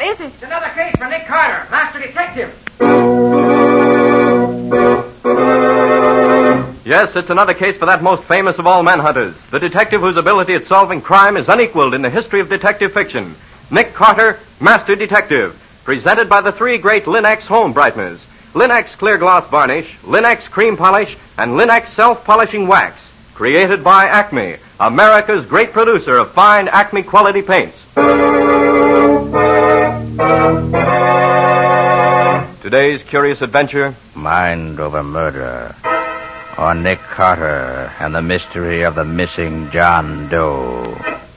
is it? It's another case for Nick Carter, master detective. Yes, it's another case for that most famous of all manhunters, the detective whose ability at solving crime is unequaled in the history of detective fiction. Nick Carter, Master Detective, presented by the three great Lin-X home brighteners, Lin-X clear gloss varnish, Lin-X cream polish, and Lin-X self-polishing wax, created by Acme, America's great producer of fine Acme quality paints. Today's curious adventure, Mind Over Murder, or Nick Carter and the mystery of the missing John Doe.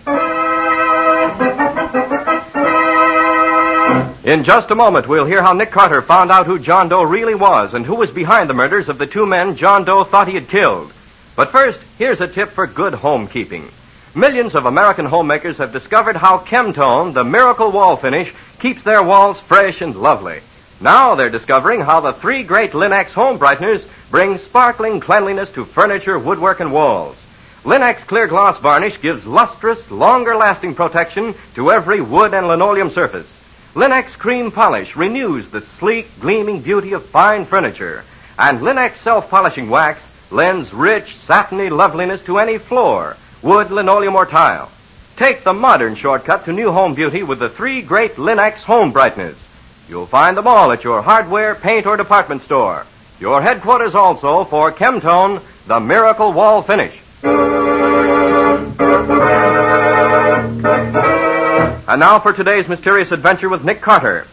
In just a moment, we'll hear how Nick Carter found out who John Doe really was and who was behind the murders of the two men John Doe thought he had killed. But first, here's a tip for good homekeeping. Millions of American homemakers have discovered how Chemtone, the miracle wall finish, keeps their walls fresh and lovely. Now they're discovering how the three great Lin-X home brighteners bring sparkling cleanliness to furniture, woodwork, and walls. Lin-X clear gloss varnish gives lustrous, longer-lasting protection to every wood and linoleum surface. Lin-X cream polish renews the sleek, gleaming beauty of fine furniture. And Lin-X self-polishing wax lends rich, satiny loveliness to any floor, wood, linoleum, or tile. Take the modern shortcut to new home beauty with the three great Lin-X home brighteners. You'll find them all at your hardware, paint, or department store. Your headquarters also for Chemtone, the miracle wall finish. And now for today's mysterious adventure with Nick Carter.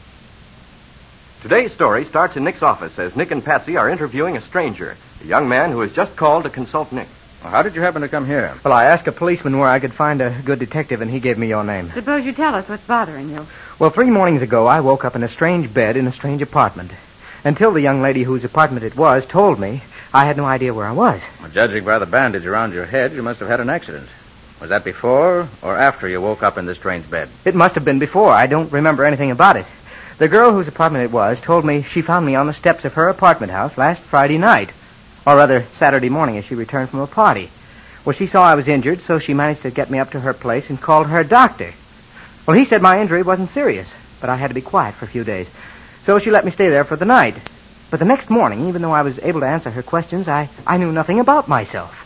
Today's story starts in Nick's office as Nick and Patsy are interviewing a stranger, a young man who has just called to consult Nick. Well, how did you happen to come here? Well, I asked a policeman where I could find a good detective, and he gave me your name. Suppose you tell us what's bothering you. Well, 3 mornings ago, I woke up in a strange bed in a strange apartment. Until the young lady whose apartment it was told me, I had no idea where I was. Well, judging by the bandage around your head, you must have had an accident. Was that before or after you woke up in this strange bed? It must have been before. I don't remember anything about it. The girl whose apartment it was told me she found me on the steps of her apartment house last Friday night. Or rather, Saturday morning as she returned from a party. Well, she saw I was injured, so she managed to get me up to her place and called her doctor. Well, he said my injury wasn't serious, but I had to be quiet for a few days. So she let me stay there for the night. But the next morning, even though I was able to answer her questions, I knew nothing about myself.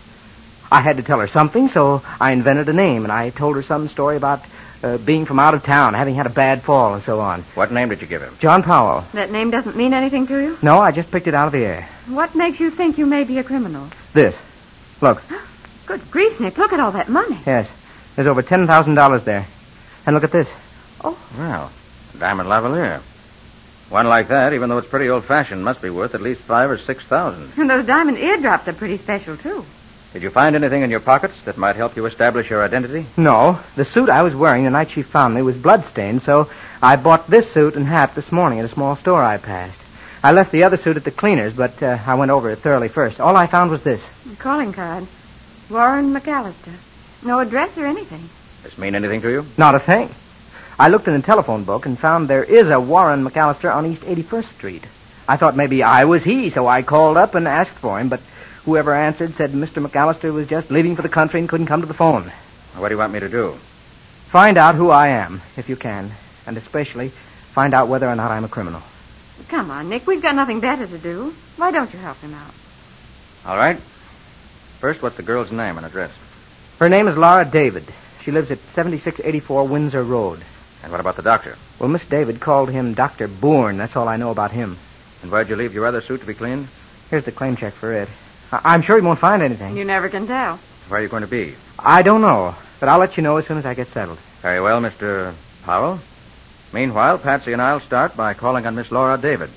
I had to tell her something, so I invented a name, and I told her some story about being from out of town, having had a bad fall, and so on. What name did you give him? John Powell. That name doesn't mean anything to you? No, I just picked it out of the air. What makes you think you may be a criminal? This. Look. Good grief, Nick. Look at all that money. Yes. There's over $10,000 there. And look at this. Oh. Well, diamond lavalier. One like that, even though it's pretty old-fashioned, must be worth at least $5,000 or $6,000. And those diamond eardrops are pretty special, too. Did you find anything in your pockets that might help you establish your identity? No. The suit I was wearing the night she found me was bloodstained, so I bought this suit and hat this morning at a small store I passed. I left the other suit at the cleaner's, but I went over it thoroughly first. All I found was this. A calling card. Warren McAllister. No address or anything. Does this mean anything to you? Not a thing. I looked in the telephone book and found there is a Warren McAllister on East 81st Street. I thought maybe I was he, so I called up and asked for him, but whoever answered said Mr. McAllister was just leaving for the country and couldn't come to the phone. What do you want me to do? Find out who I am, if you can, and especially find out whether or not I'm a criminal. Come on, Nick. We've got nothing better to do. Why don't you help him out? All right. First, what's the girl's name and address? Her name is Laura David. She lives at 7684 Windsor Road. And what about the doctor? Well, Miss David called him Dr. Bourne. That's all I know about him. And where'd you leave your other suit to be cleaned? Here's the claim check for it. I'm sure he won't find anything. You never can tell. Where are you going to be? I don't know, but I'll let you know as soon as I get settled. Very well, Mr. Powell. Meanwhile, Patsy and I'll start by calling on Miss Laura David.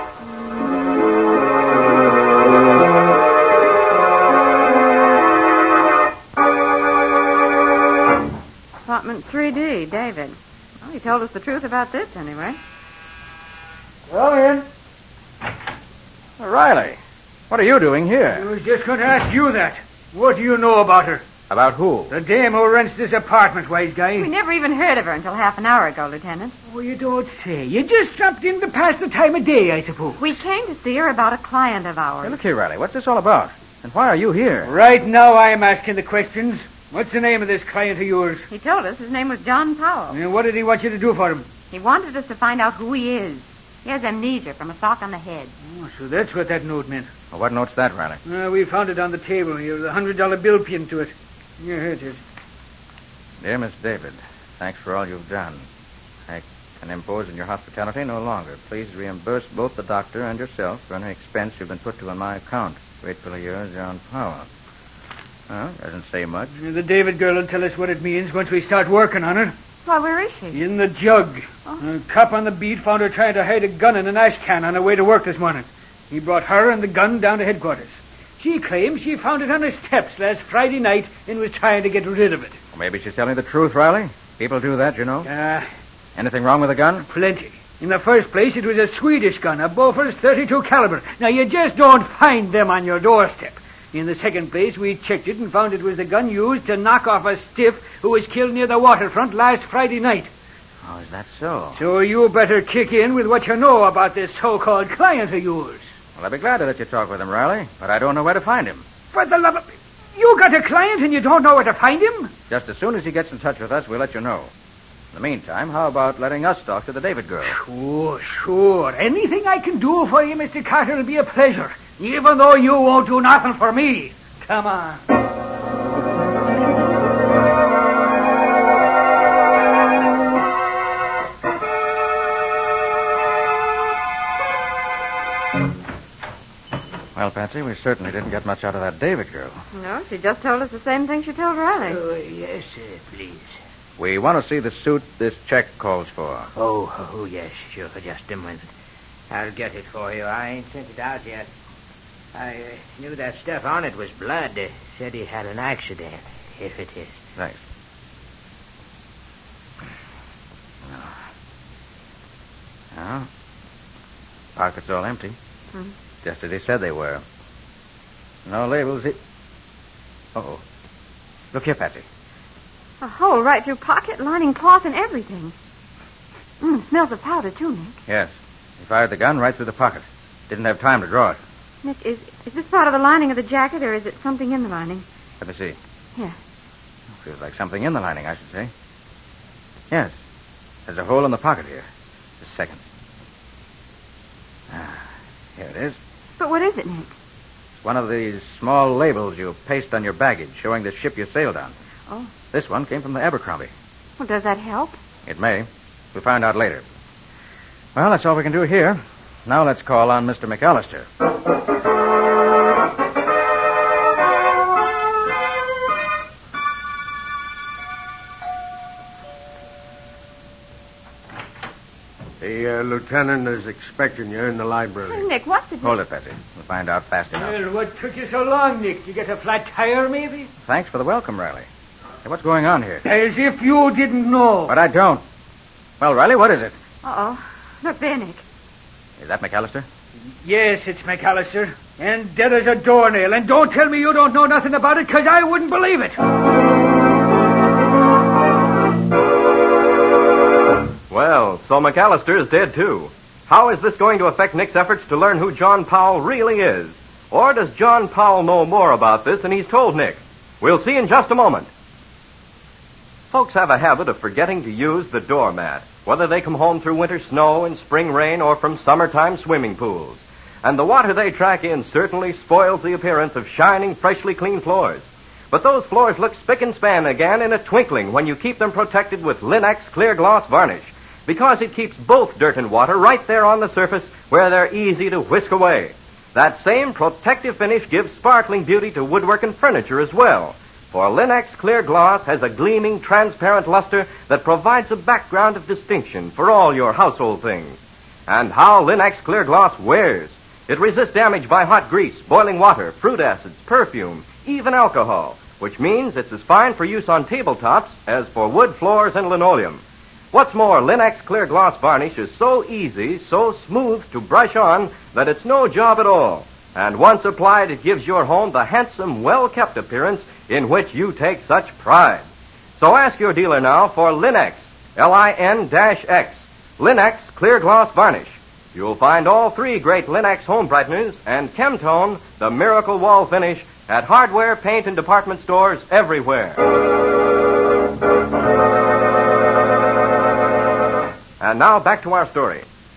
Apartment 3D, David. Well, he told us the truth about this, anyway. Go in. Riley, what are you doing I here? was just going to ask you that. What do you know about her? About who? The dame who rents this apartment, wise guy. We never even heard of her until half an hour ago, Lieutenant. Oh, you don't say. You just dropped in to pass the time of day, I suppose. We came to see her about a client of Hey, ours. look here, Riley. What's this all about? And why are you here? Right now, I'm asking the questions. What's the name of this client of yours? He told us his name was John Powell. And what did he want you to do for him? He wanted us to find out who he is. He has amnesia from a sock on the head. Oh, so that's what that note meant. Well, what note's that, Riley? We found it on the table here with a $100 bill pinned to it. Yeah, here it is. Dear Miss David, thanks for all you've done. I can impose on your hospitality no longer. Please reimburse both the doctor and yourself for any expense you've been put to on my account. Gratefully yours, John Powell. Well, doesn't say much. The David girl will tell us what it means once we start working on her. Why, where is she? In the jug. A cop on the beat found her trying to hide a gun in an ash can on her way to work this morning. He brought her and the gun down to headquarters. She claims she found it on her steps last Friday night and was trying to get rid of it. Well, maybe she's telling the truth, Riley. People do that, you know. Anything wrong with the gun? Plenty. In the first place, it was a Swedish gun, a Bofors .32 caliber. Now, you just don't find them on your doorstep. In the second place, we checked it and found it was the gun used to knock off a stiff who was killed near the waterfront last Friday night. Oh, is that so? So you better kick in with what you know about this so-called client of yours. Well, I'd be glad to let you talk with him, Riley, but I don't know where to find him. For the love of... You got a client and you don't know where to find him? Just as soon as he gets in touch with us, we'll let you know. In the meantime, how about letting us talk to the David girl? Sure. Anything I can do for you, Mr. Carter, will be a pleasure. Even though you won't do nothing for me. Come on. Well, Patsy, we certainly didn't get much out of that David girl. No, she just told us the same thing she told Riley. Yes, please. We want to see the suit this check calls for. Oh, yes, sure. Just a minute. I'll get it for you. I ain't sent it out yet. I knew that stuff on it was blood. Said he had an accident, if it is. Thanks. Well, pockets all empty. Hmm. Just as he said they were. No labels. Uh-oh. Look here, Patsy. A hole right through pocket, lining cloth and everything. Smells of powder, too, Nick. Yes. He fired the gun right through the pocket. Didn't have time to draw it. Nick, is this part of the lining of the jacket, or is it something in the lining? Let me see. Here. Feels like something in the lining, I should say. Yes. There's a hole in the pocket here. Just a second. Here it is. But what is it, Nick? It's one of these small labels you paste on your baggage showing the ship you sailed on. Oh. This one came from the Abercrombie. Well, does that help? It may. We'll find out later. Well, that's all we can do here. Now let's call on Mr. McAllister. The lieutenant is expecting you in the library. Hey, Nick, what's it? Hold it, Patsy. We'll find out fast enough. Well, what took you so long, Nick? You get a flat tire, maybe? Thanks for the welcome, Riley. Hey, what's going on here? As if you didn't know. But I don't. Well, Riley, what is it? Uh-oh. Look there, Nick. Is that McAllister? Yes, it's McAllister. And dead as a doornail. And don't tell me you don't know nothing about it, because I wouldn't believe it. Well, so McAllister is dead, too. How is this going to affect Nick's efforts to learn who John Powell really is? Or does John Powell know more about this than he's told Nick? We'll see in just a moment. Folks have a habit of forgetting to use the doormat, whether they come home through winter snow and spring rain or from summertime swimming pools. And the water they track in certainly spoils the appearance of shining, freshly clean floors. But those floors look spick and span again in a twinkling when you keep them protected with Linex clear gloss varnish, because it keeps both dirt and water right there on the surface where they're easy to whisk away. That same protective finish gives sparkling beauty to woodwork and furniture as well. For Linex clear gloss has a gleaming, transparent luster that provides a background of distinction for all your household things. And how Linex clear gloss wears. It resists damage by hot grease, boiling water, fruit acids, perfume, even alcohol, which means it's as fine for use on tabletops as for wood floors and linoleum. What's more, Linex clear gloss varnish is so easy, so smooth to brush on that it's no job at all. And once applied, it gives your home the handsome, well-kept appearance in which you take such pride. So ask your dealer now for Linex, Lin-X, Linex clear gloss varnish. You'll find all three great Linex home brighteners and Chemtone, the miracle wall finish, at hardware, paint, and department stores everywhere. And now back to our story.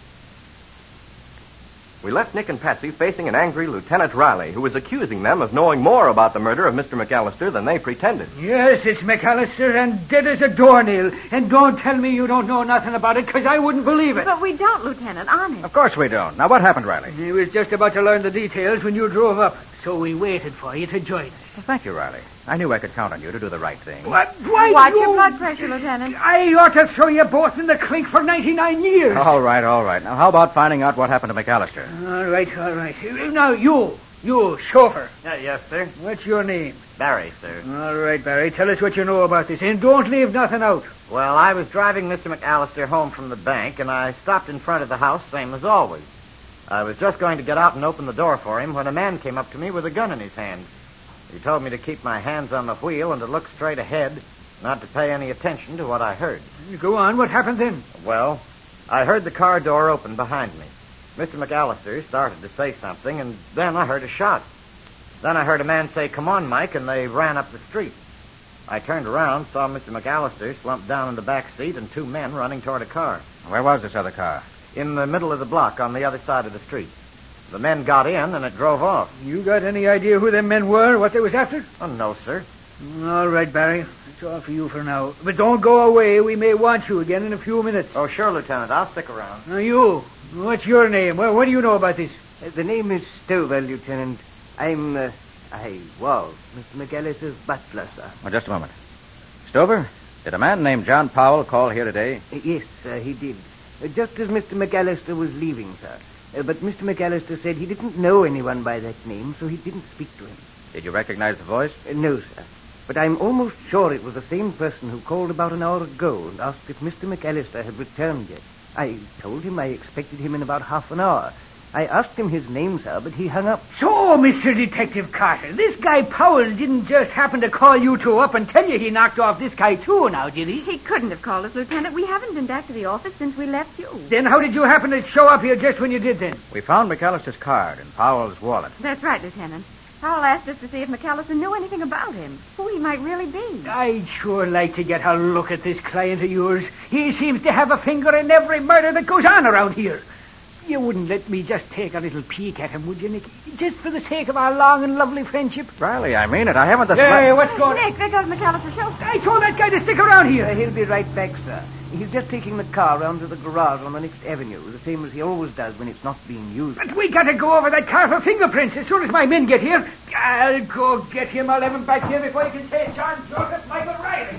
We left Nick and Patsy facing an angry Lieutenant Riley, who was accusing them of knowing more about the murder of Mr. McAllister than they pretended. Yes, it's McAllister, and dead as a doornail. And don't tell me you don't know nothing about it, because I wouldn't believe it. But we don't, Lieutenant, honest. Of course we don't. Now, what happened, Riley? He was just about to learn the details when you drove up, so we waited for you to join us. Well, thank you, Riley. I knew I could count on you to do the right thing. What? Why Watch you... your blood pressure, Lieutenant. I ought to throw you both in the clink for 99 years. All right. Now, how about finding out what happened to McAllister? All right. Now, you, chauffeur. Yes, sir. What's your name? Barry, sir. All right, Barry. Tell us what you know about this, and don't leave nothing out. Well, I was driving Mr. McAllister home from the bank, and I stopped in front of the house, same as always. I was just going to get out and open the door for him when a man came up to me with a gun in his hand. He told me to keep my hands on the wheel and to look straight ahead, not to pay any attention to what I heard. Go on. What happened then? Well, I heard the car door open behind me. Mr. McAllister started to say something, and then I heard a shot. Then I heard a man say, "Come on, Mike," and they ran up the street. I turned around, saw Mr. McAllister slumped down in the back seat and two men running toward a car. Where was this other car? In the middle of the block on the other side of the street. The men got in, and it drove off. You got any idea who them men were, what they was after? Oh, no, sir. All right, Barry. That's all for you for now. But don't go away. We may want you again in a few minutes. Oh, sure, Lieutenant. I'll stick around. Now, you. What's your name? What do you know about this? The name is Stover, Lieutenant. I was Mr. McAllister's butler, sir. Well, just a moment. Stover, did a man named John Powell call here today? Yes, sir, he did. Just as Mr. McAllister was leaving, sir. But Mr. McAllister said he didn't know anyone by that name, so he didn't speak to him. Did you recognize the voice? No, sir. But I'm almost sure it was the same person who called about an hour ago and asked if Mr. McAllister had returned yet. I told him I expected him in about half an hour. I asked him his name, sir, but he hung up. So, Mr. Detective Carter, this guy Powell didn't just happen to call you two up and tell you he knocked off this guy too now, did he? He couldn't have called us, Lieutenant. We haven't been back to the office since we left you. Then how did you happen to show up here just when you did then? We found McAllister's card in Powell's wallet. That's right, Lieutenant. Powell asked us to see if McAllister knew anything about him, who he might really be. I'd sure like to get a look at this client of yours. He seems to have a finger in every murder that goes on around here. You wouldn't let me just take a little peek at him, would you, Nicky? Just for the sake of our long and lovely friendship? Riley, I mean it. I haven't the... Hey, what's going on? Nick, there goes McAllister's chauffeur. I told that guy to stick around here. He'll be right back, sir. He's just taking the car round to the garage on the next avenue, the same as he always does when it's not being used. But we gotta go over that car for fingerprints as soon as my men get here. I'll go get him. I'll have him back here before he can say John Joseph Michael Riley.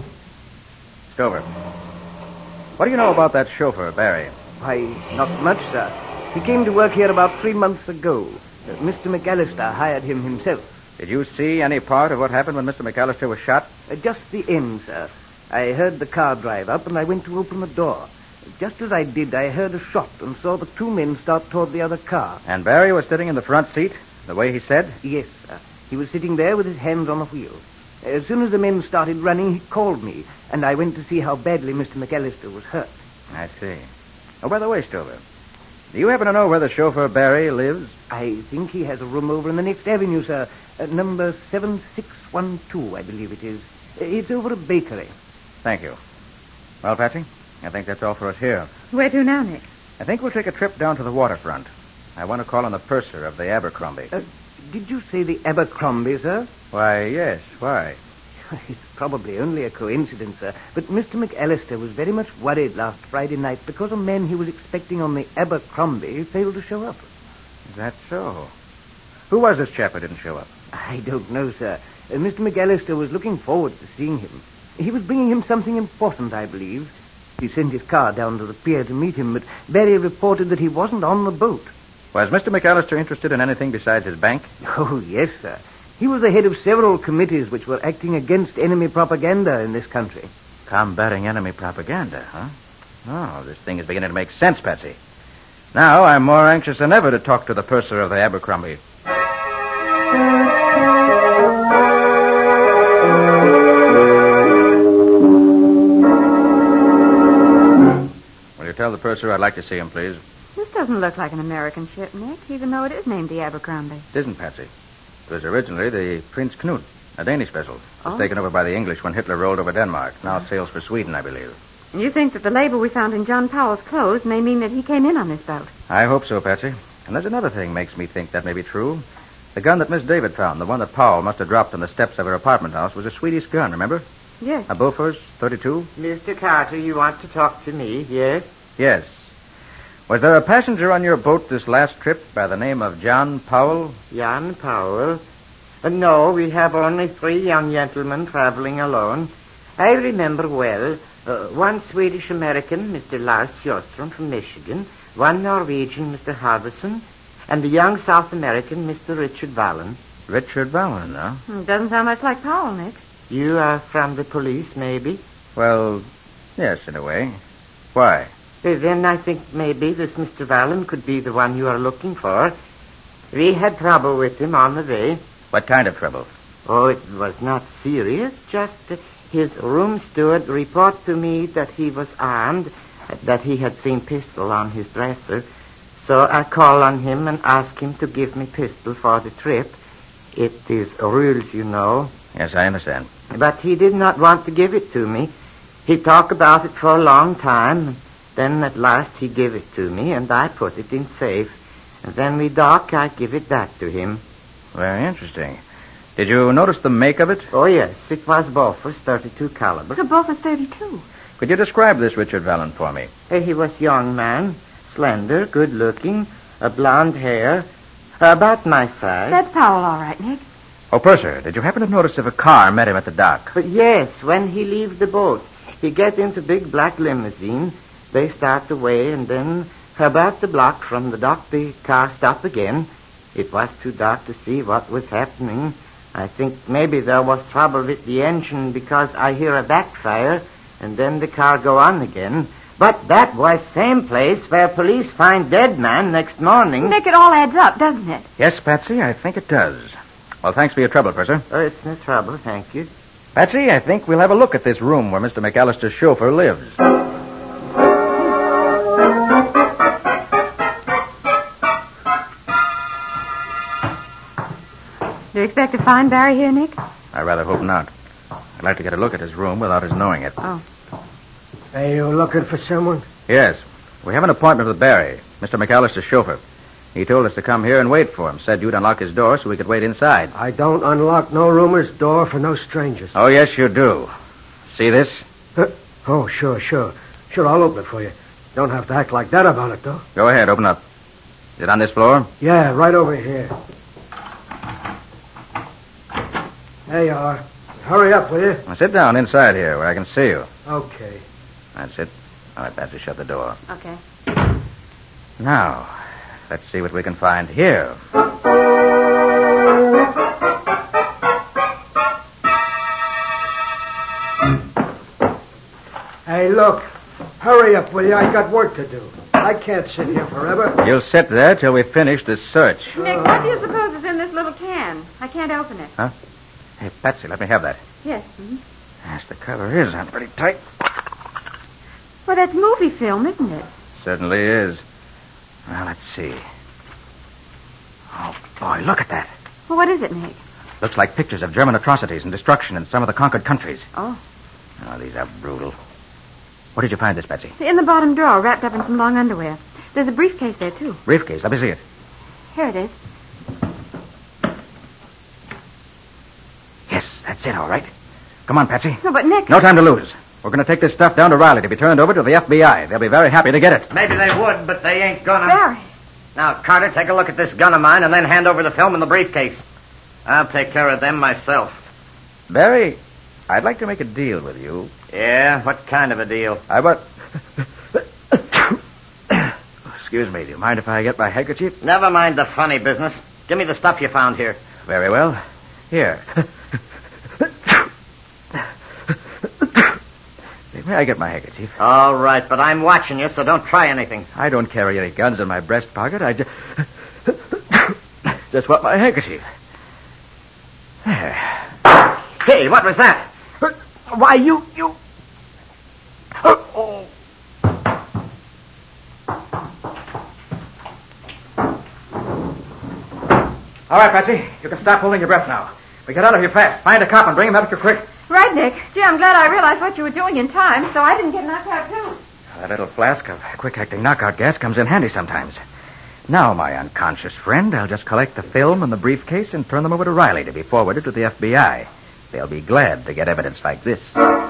Stover, what do you know about that chauffeur, Barry? Why, not much, sir. He came to work here about 3 months ago. Mr. McAllister hired him himself. Did you see any part of what happened when Mr. McAllister was shot? Just the end, sir. I heard the car drive up, and I went to open the door. Just as I did, I heard a shot and saw the two men start toward the other car. And Barry was sitting in the front seat, the way he said? Yes, sir. He was sitting there with his hands on the wheel. As soon as the men started running, he called me, and I went to see how badly Mr. McAllister was hurt. I see. Oh, by the way, Stover, do you happen to know where the chauffeur Barry lives? I think he has a room over in the next avenue, sir. Number 7612, I believe it is. It's over a bakery. Thank you. Well, Patsy, I think that's all for us here. Where to now, Nick? I think we'll take a trip down to the waterfront. I want to call on the purser of the Abercrombie. Did you say the Abercrombie, sir? Why, yes. Why? It's probably only a coincidence, sir. But Mr. McAllister was very much worried last Friday night because a man he was expecting on the Abercrombie failed to show up. Is that so? Who was this chap who didn't show up? I don't know, sir. Mr. McAllister was looking forward to seeing him. He was bringing him something important, I believe. He sent his car down to the pier to meet him, but Barry reported that he wasn't on the boat. Was Mr. McAllister interested in anything besides his bank? Oh, yes, sir. He was the head of several committees which were acting against enemy propaganda in this country. Combating enemy propaganda, huh? Oh, this thing is beginning to make sense, Patsy. Now I'm more anxious than ever to talk to the purser of the Abercrombie. Will you tell the purser I'd like to see him, please? This doesn't look like an American ship, Nick, even though it is named the Abercrombie. It isn't, Patsy. It was originally the Prince Knut, a Danish vessel. It was taken over by the English when Hitler rolled over Denmark. Now sails for Sweden, I believe. You think that the label we found in John Powell's clothes may mean that he came in on this bout? I hope so, Patsy. And there's another thing makes me think that may be true. The gun that Miss David found, the one that Powell must have dropped on the steps of her apartment house, was a Swedish gun, remember? Yes. A Bofors 32? Mr. Carter, you want to talk to me, yes? Yes. Was there a passenger on your boat this last trip by the name of John Powell? Jan Powell? No, we have only 3 young gentlemen traveling alone. I remember well. One Swedish-American, Mr. Lars Sjöström from Michigan, one Norwegian, Mr. Harbison, and a young South American, Mr. Richard Vallon. Richard Vallon, huh? Doesn't sound much like Powell, Nick. You are from the police, maybe? Well, yes, in a way. Why? Then I think maybe this Mr. Vallon could be the one you are looking for. We had trouble with him on the way. What kind of trouble? Oh, it was not serious. Just his room steward reported to me that he was armed, that he had seen pistol on his dresser. So I called on him and asked him to give me pistol for the trip. It is rules, you know. Yes, I understand. But he did not want to give it to me. He talked about it for a long time. Then at last he gave it to me, and I put it in safe. And then we dock, I give it back to him. Very interesting. Did you notice the make of it? Oh, yes. It was Bofors 32 caliber. So both are 32. Could you describe this Richard Vallon for me? He was a young man, slender, good-looking, blonde hair, about my size. That's Powell, all right, Nick. Oh, Purser, did you happen to notice if a car met him at the dock? But yes, when he leave the boat, he get into big black limousine. They start away, and then about the block from the dock, the car stop again. It was too dark to see what was happening. I think maybe there was trouble with the engine because I hear a backfire, and then the car go on again. But that was same place where police find dead man next morning. Nick, it all adds up, doesn't it? Yes, Patsy, I think it does. Well, thanks for your trouble, Purser. Oh, it's no trouble, thank you. Patsy, I think we'll have a look at this room where Mr. McAllister's chauffeur lives. Do you expect to find Barry here, Nick? I rather hope not. I'd like to get a look at his room without his knowing it. Oh. Are you looking for someone? Yes. We have an appointment with Barry, Mr. McAllister's chauffeur. He told us to come here and wait for him. Said you'd unlock his door so we could wait inside. I don't unlock no roomers' door for no strangers. Oh, yes, you do. See this? Oh, sure. Sure, I'll open it for you. Don't have to act like that about it, though. Go ahead, open up. Is it on this floor? Yeah, right over here. There you are. Hurry up, will you? Now, sit down inside here where I can see you. Okay. That's it. All right, Patsy, shut the door. Okay. Now, let's see what we can find here. Hey, look. Hurry up, will you? I got work to do. I can't sit here forever. You'll sit there till we finish this search. Nick, what do you suppose is in this little can? I can't open it. Huh? Hey, Patsy, let me have that. Yes. Yes, the cover is on pretty tight. Well, that's movie film, isn't it? Certainly is. Well, let's see. Oh, boy, look at that. Well, what is it, Nick? Looks like pictures of German atrocities and destruction in some of the conquered countries. Oh. Oh, these are brutal. Where did you find this, Patsy? In the bottom drawer, wrapped up in some long underwear. There's a briefcase there, too. Briefcase. Let me see it. Here it is. Yes, that's it, all right. Come on, Patsy. No, but Nick... No time to lose. We're going to take this stuff down to Riley to be turned over to the FBI. They'll be very happy to get it. Maybe they would, but they ain't gonna. Barry. Now, Carter, take a look at this gun of mine and then hand over the film in the briefcase. I'll take care of them myself. Barry, I'd like to make a deal with you. Yeah? What kind of a deal? I want... Excuse me, do you mind if I get my handkerchief? Never mind the funny business. Give me the stuff you found here. Very well. Here. May I get my handkerchief? All right, but I'm watching you, so don't try anything. I don't carry any guns in my breast pocket. I just want my handkerchief. There. Hey, what was that? Why, you... Oh. All right, Patsy. You can stop holding your breath now. We get out of here fast. Find a cop and bring him out here quick. Right, Nick. Gee, I'm glad I realized what you were doing in time, so I didn't get knocked out, too. That little flask of quick-acting knockout gas comes in handy sometimes. Now, my unconscious friend, I'll just collect the film and the briefcase and turn them over to Riley to be forwarded to the FBI. They'll be glad to get evidence like this.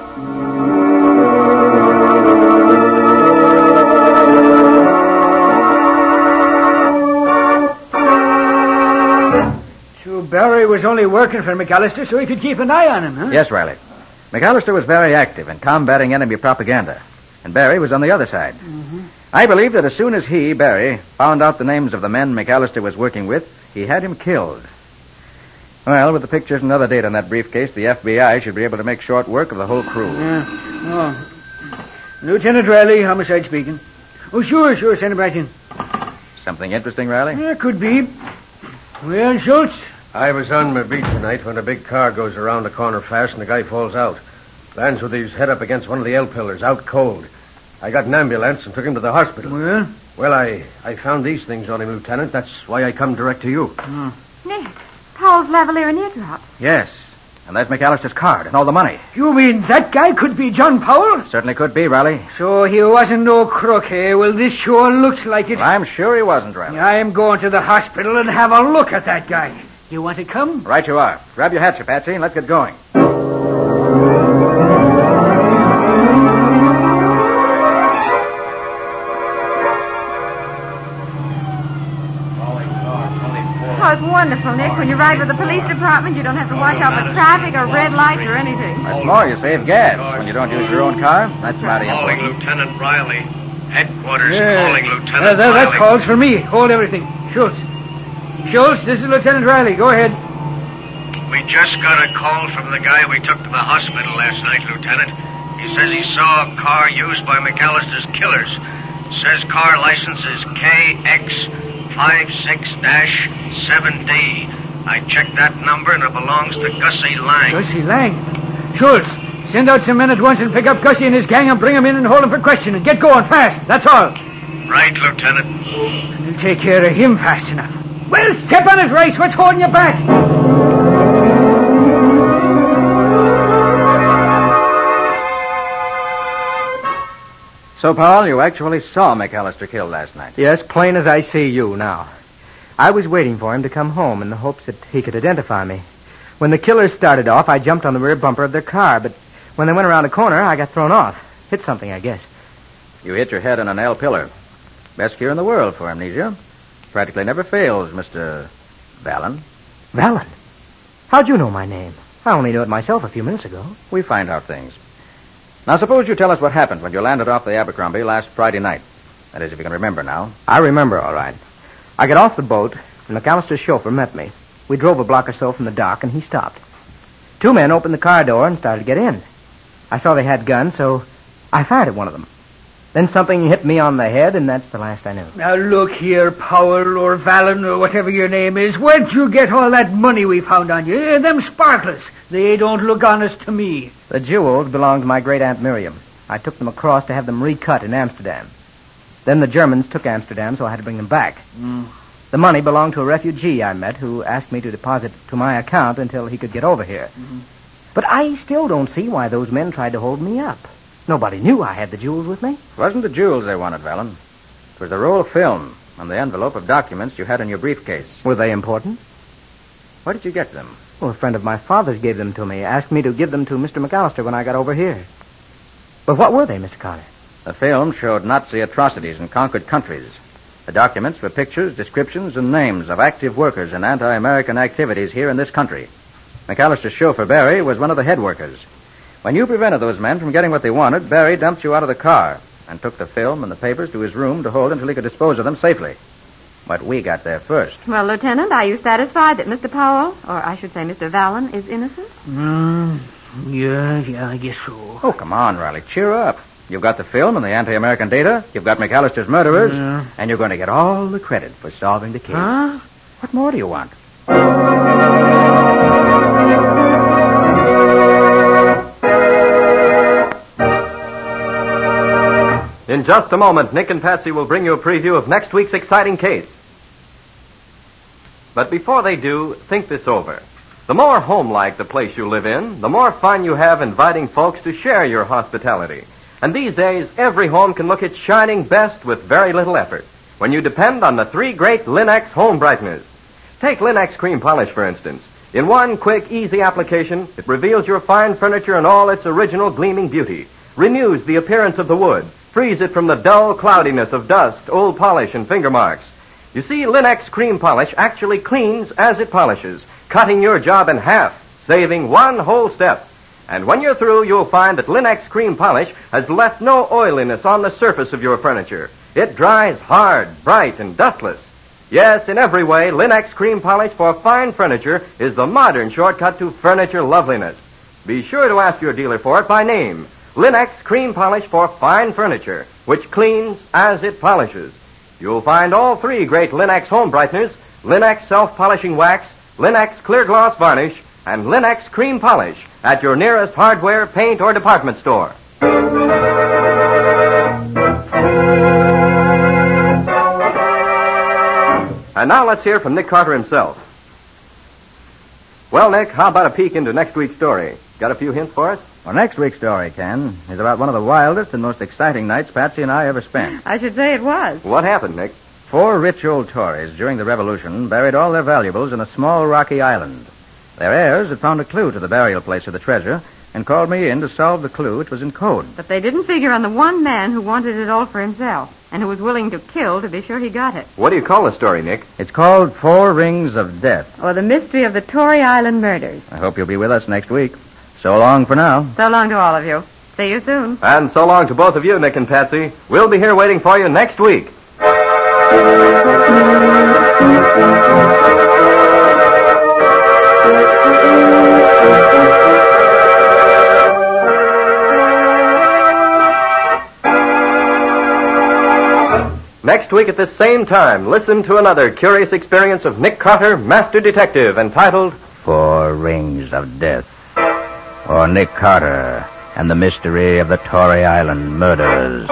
So Barry was only working for McAllister so he could keep an eye on him, huh? Yes, Riley. McAllister was very active in combating enemy propaganda, and Barry was on the other side. Mm-hmm. I believe that as soon as he, Barry, found out the names of the men McAllister was working with, he had him killed. Well, with the pictures and other data in that briefcase, the FBI should be able to make short work of the whole crew. Yeah. Oh. Lieutenant Riley, homicide speaking. Oh, sure, send him right in. Something interesting, Riley? Yeah, could be. Well, Schultz? I was on my beat tonight when a big car goes around the corner fast and the guy falls out. Lands with his head up against one of the L-pillars, out cold. I got an ambulance and took him to the hospital. Well? Well, I found these things on him, Lieutenant. That's why I come direct to you. Nick, Powell's lavalier and eardrops. Yes. And there's McAllister's card and all the money. You mean that guy could be John Powell? Certainly could be, Riley. So he wasn't no crook, eh? Well, this sure looks like it. Well, I'm sure he wasn't, Riley. I'm going to the hospital and have a look at that guy. You want to come? Right you are. Grab your hatchet, Patsy, and let's get going. Oh, it's wonderful, Nick. When you ride with the police department, you don't have to watch out for traffic or red lights or anything. What's more, you save gas when you don't use your own car. That's mighty Calling important. Lieutenant Riley. Headquarters Yeah. calling Lieutenant That Riley. calls for me. Hold everything. Schultz, this is Lieutenant Riley. Go ahead. We just got a call from the guy we took to the hospital last night, Lieutenant. He says he saw a car used by McAllister's killers. Says car license is KX56-7D. I checked that number and it belongs to Gussie Lang. Gussie Lang. Schultz, send out some men at once and pick up Gussie and his gang and bring him in and hold him for questioning. Get going fast. That's all. Right, Lieutenant. And we'll take care of him fast enough. Well, step on it, Rice. What's holding you back? So, Paul, you actually saw McAllister killed last night. Yes, plain as I see you now. I was waiting for him to come home in the hopes that he could identify me. When the killers started off, I jumped on the rear bumper of their car, but when they went around the corner, I got thrown off. Hit something, I guess. You hit your head on an L pillar. Best cure in the world for amnesia. Practically never fails, Mr. Vallon. Vallon? How'd you know my name? I only knew it myself a few minutes ago. We find out things. Now, suppose you tell us what happened when you landed off the Abercrombie last Friday night. That is, if you can remember now. I remember, all right. I got off the boat, and McAllister's chauffeur met me. We drove a block or so from the dock, and he stopped. Two men opened the car door and started to get in. I saw they had guns, so I fired at one of them. Then something hit me on the head, and that's the last I knew. Now, look here, Powell or Vallon or whatever your name is. Where'd you get all that money we found on you? Them sparklers. They don't look honest to me. The jewels belonged to my great-aunt Miriam. I took them across to have them recut in Amsterdam. Then the Germans took Amsterdam, so I had to bring them back. The money belonged to a refugee I met who asked me to deposit it to my account until he could get over here. But I still don't see why those men tried to hold me up. Nobody knew I had the jewels with me. It wasn't the jewels they wanted, Vallon. It was the roll of film and the envelope of documents you had in your briefcase. Were they important? Where did you get them? Well, a friend of my father's gave them to me, asked me to give them to Mr. McAllister when I got over here. But what were they, Mr. Carter? The film showed Nazi atrocities in conquered countries. The documents were pictures, descriptions, and names of active workers in anti-American activities here in this country. McAllister's chauffeur, Barry, was one of the head workers. When you prevented those men from getting what they wanted, Barry dumped you out of the car and took the film and the papers to his room to hold until he could dispose of them safely. But we got there first. Well, Lieutenant, are you satisfied that Mr. Powell, or I should say Mr. Vallon, is innocent? Yeah, I guess so. Oh, come on, Riley. Cheer up. You've got the film and the anti-American data. You've got McAllister's murderers. And you're going to get all the credit for solving the case. Huh? What more do you want? In just a moment, Nick and Patsy will bring you a preview of next week's exciting case. But before they do, think this over. The more home-like the place you live in, the more fun you have inviting folks to share your hospitality. And these days, every home can look its shining best with very little effort when you depend on the 3 great Linex home brighteners. Take Linex Cream Polish, for instance. In one quick, easy application, it reveals your fine furniture in all its original gleaming beauty, renews the appearance of the wood, frees it from the dull cloudiness of dust, old polish, and finger marks. You see, Linex Cream Polish actually cleans as it polishes, cutting your job in half, saving one whole step. And when you're through, you'll find that Linex Cream Polish has left no oiliness on the surface of your furniture. It dries hard, bright, and dustless. Yes, in every way, Linex Cream Polish for fine furniture is the modern shortcut to furniture loveliness. Be sure to ask your dealer for it by name. Linex Cream Polish for fine furniture, which cleans as it polishes. You'll find all 3 great Linex home brighteners, Linex self-polishing wax, Linex clear gloss varnish, and Linex Cream Polish at your nearest hardware, paint, or department store. And now let's hear from Nick Carter himself. Well, Nick, how about a peek into next week's story? Got a few hints for us? Well, next week's story, Ken, is about one of the wildest and most exciting nights Patsy and I ever spent. I should say it was. What happened, Nick? 4 rich old Tories during the Revolution buried all their valuables in a small rocky island. Their heirs had found a clue to the burial place of the treasure and called me in to solve the clue, which was in code. But they didn't figure on the one man who wanted it all for himself and who was willing to kill to be sure he got it. What do you call the story, Nick? It's called 4 Rings of Death. Or the mystery of the Tory Island murders. I hope you'll be with us next week. So long for now. So long to all of you. See you soon. And so long to both of you, Nick and Patsy. We'll be here waiting for you next week. Next week at this same time, listen to another curious experience of Nick Carter, Master Detective, entitled 4 Rings of Death, or Nick Carter and the Mystery of the Tory Island Murders.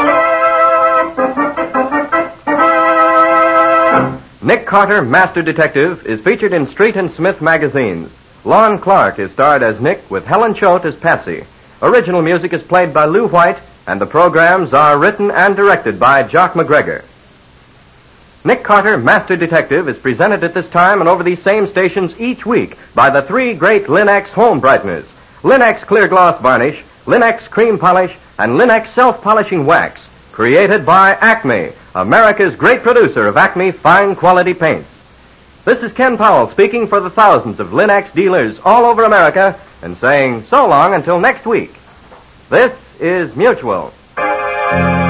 Nick Carter, Master Detective, is featured in Street and Smith magazines. Lon Clark is starred as Nick with Helen Choate as Patsy. Original music is played by Lou White, and the programs are written and directed by Jock McGregor. Nick Carter, Master Detective, is presented at this time and over these same stations each week by the 3 great Linex home brighteners, Linex Clear Gloss Varnish, Linex Cream Polish, and Linex Self-Polishing Wax, created by Acme, America's great producer of Acme fine quality paints. This is Ken Powell speaking for the thousands of Linex dealers all over America and saying so long until next week. This is Mutual.